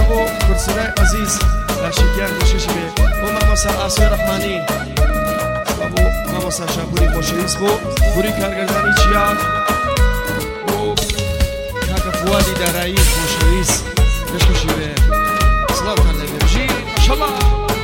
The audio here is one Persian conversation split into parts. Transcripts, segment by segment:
بو كرسلاي عزيز شكيان بشيش بي وماموسا آسوي رحماني بو ماموسا شابوري خوشويس بو بوري كارگرداني چيان بو كاكا فوادي دارایی خوشويس بشكوشي بي سلام كان لي بجي ما شاء الله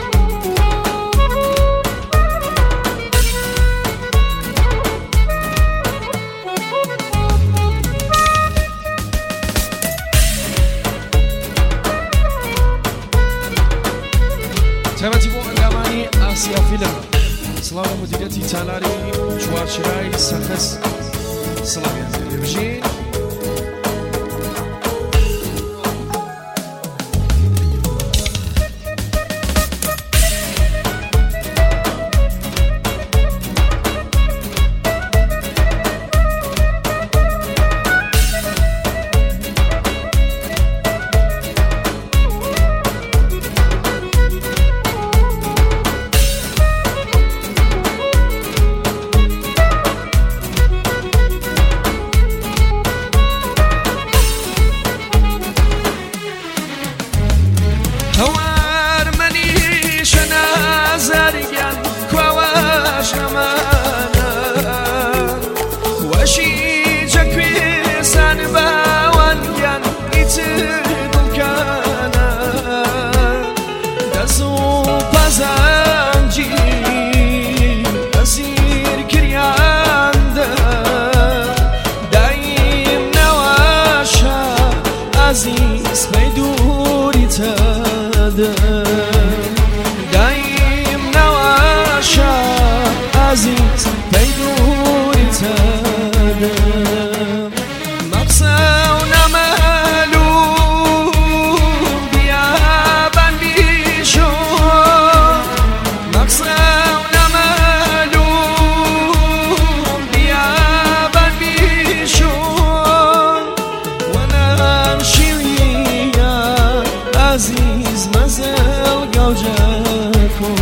تابعتي بو انداماني آسيا فيلم سلام مديريتي تالاري جوار شراي سخس سلام يا بجين عزيز بيدوري تادا دايم نواشا عزيز بيدوري تادا مقصونا مالو بيابان بيشو مقصونا مالو بيابان بيشو عزيز مازال قوجاكم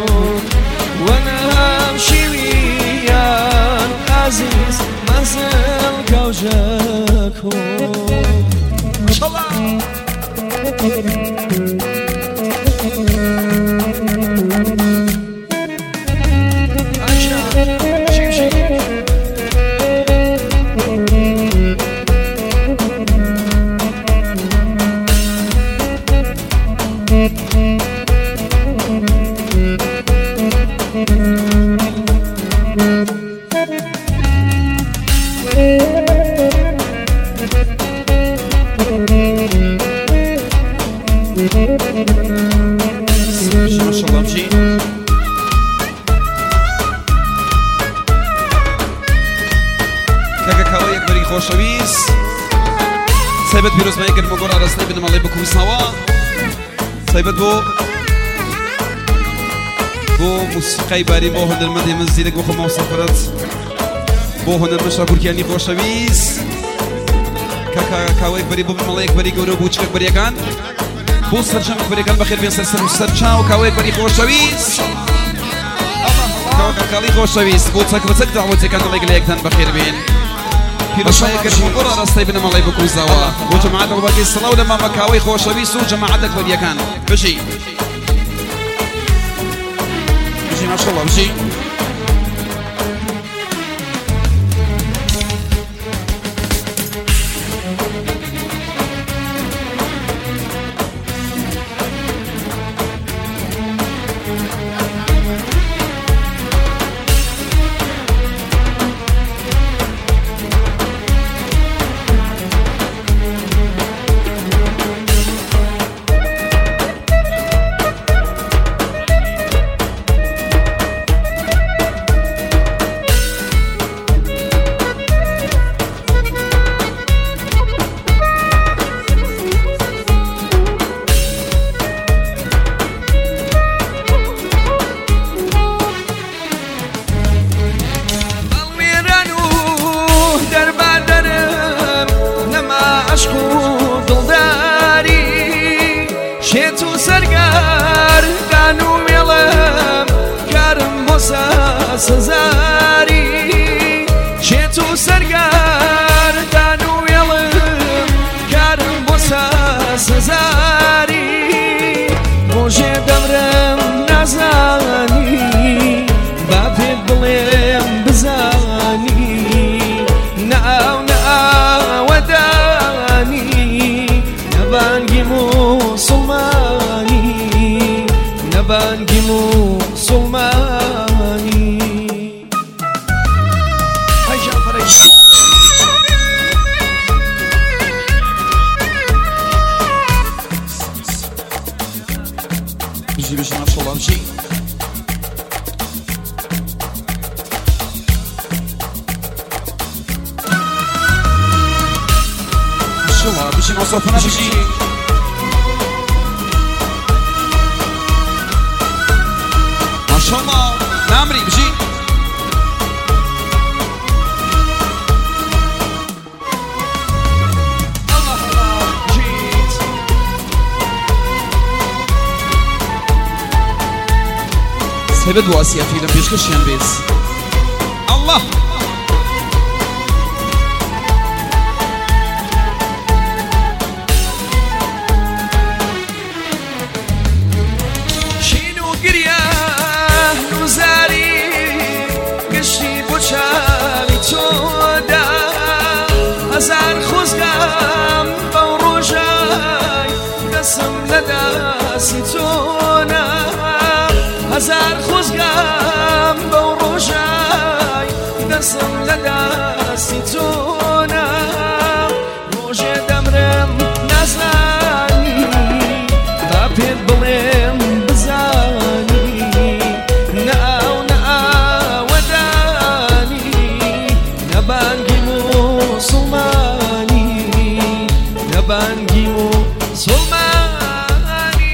وانا امشي وياك عزيز مازال قوجاكم ما شاء الله ما شاء الله بجي كاكا كاوي بري خوشويس سايبت بيروز ما يقدر مقول على سنيب انما الله بكم سوا سايبت بو موسيقى باري بو هندر مدي من زيدك بو خما وصفرت بو هندر مشرا كوركياني خوشويس كاكا كاوي بري بو ملايك بري قورو بوچك بري كان بو سرچم بري كان بخير بين سرچاو كاوي بري خوشويس كاكا كالي خوشويس بو تسك بتسك دعوتي كان الله يقليك تن بخير بين بيروز ما يقدر مقول على سنيب انما الله بكم سوا وجماعتك باقي الصلاة ولما مكاوي خوشويس وجماعتك بري كان بشي ما شاء الله بشي شێتو سەرگار دان و مێڵم کارم بۆ سەزاری شێتو سەرگار دان و مێڵم کارم بۆ سەزاری مسلماني نبانجي مسلماني هاي جعفر بيجي ما شاء الله مشي بيجي نوصفنا بيجي ما شاء الله نامري بيجي الله الله جيت سبب واسيا فيلم بيشكشين بيس الله هزار خوزگم بوروجای دستم لدستی تونا هزار خوزگم بوروجای دستم لدستی تونا روز دمرم نزانی بابت بلم بزانی ناو ودانی نبانگی مسلماني نبانجي مسلماني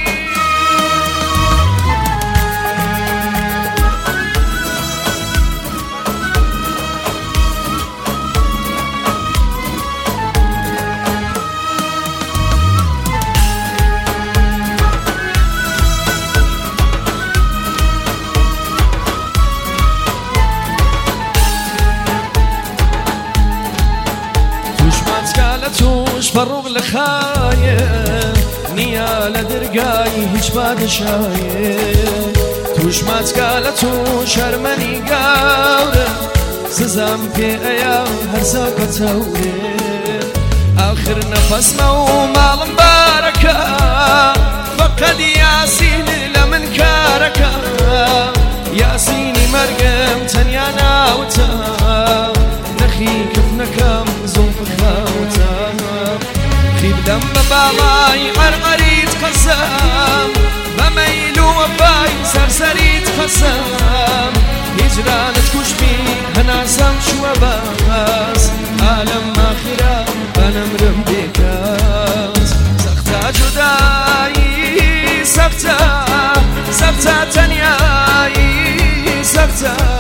توش فروغ لخايه نيا لدرقاي هيج بادشايه توش ماتكالة توش هرمني قاورة سزام في ايام هرزاق توري اخر نفس مال مباركة فقد ياسين لمن كاركة ياسيني مرقم تنيانا وتا نخي كفنكم زنف خاوتا خيب دم بالاي عرعريت قسام بميلو وباي سرسريت قسام هجرانت كشبي هنا سام شو باس عالم آخرة أنا مرم بكاس سختا جداي سختا تنياي سختا